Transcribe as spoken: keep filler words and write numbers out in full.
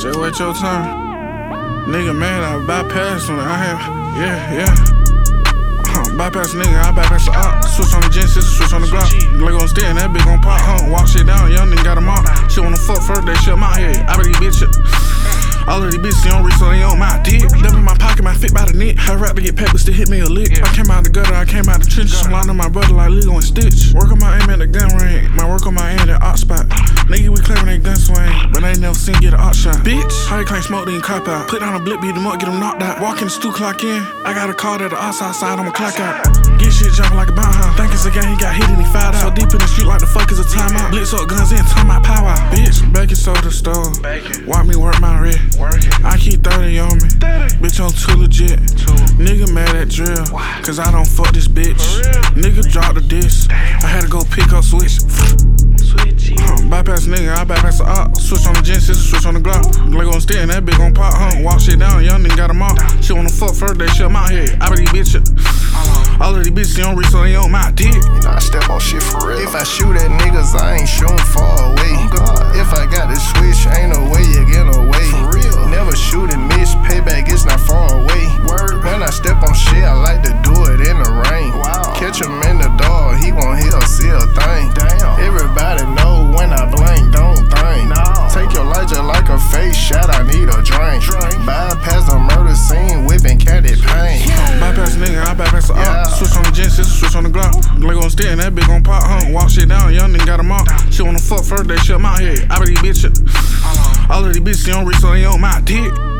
Just wait your time. Nigga, man, I bypass when I have, yeah, yeah. Huh, bypass nigga, I bypass the op. Switch on the gen, sister, switch on the Glock. Glock gon' stand, that bitch gon' pop, huh? Walk shit down, young nigga got them all. Shit wanna fuck first, they shut my head. I bet these bitches. All of these bitches on wrist, so they on my dick. Dump in my pocket, my fit by the neck. I rap to get paid, but still hit me a lick. I came out the gutter, I came out the trenches. I'm lying to my brother like Lego and Stitch. Work on my aim at the gun range. My work on my aim at the op spot. Nigga, we claiming they gun swing, but I ain't never seen get an op shot. Bitch, how you claim smoke, then cop out. Put down a blip, beat them up, get them knocked out. Walk in the stew, clock in. I got a call that the outside side, I'ma clock out. Get shit jumping like a bound hound. Think it's a game, he got hit and he fired out. So deep in the street like the fuck is a timeout. Blitz up guns in, time out, power out. Bitch, baking soda store. Watch me work my red. I keep thirty on me. Bitch, I'm too legit. Nigga mad at drill, cause I don't fuck this bitch. Nigga drop the disc. I had to go pick up switch. Huh, bypass nigga, I bypass the op. Switch on the gen, sister, switch on the Glock. Glock gon' stand, that bitch gon' pop, huh? Walk shit down, young nigga got them all. Shit wanna fuck first, they shut my head. I bet these bitches. All of these bitches on wrist, so they on my dick. You know I step on shit for real. If I shoot at niggas, I ain't shooting far away. If I got the switch, ain't no way you get away. For real. Never shoot and miss, payback is not far away. Word. When I step on shit, I like to do it in the rain. Wow. Catch him in the door, he won't hear or see a thing. Damn. Everybody know when I blink, don't think. No. Take your life just like a face shot, I need a drink. drink. Bypass the murder scene, whipping candy pain. Yeah. Bypass nigga, I bypass the op. Yeah. Switch on the gen, sister, switch on the Glock. Glock gon' stand, that bitch gon' pop, huh? Walk shit down, young nigga got them all. Shit wanna fuck first, they shut my head. I bet these bitches. All of these bitches on wrist, so they on my dick.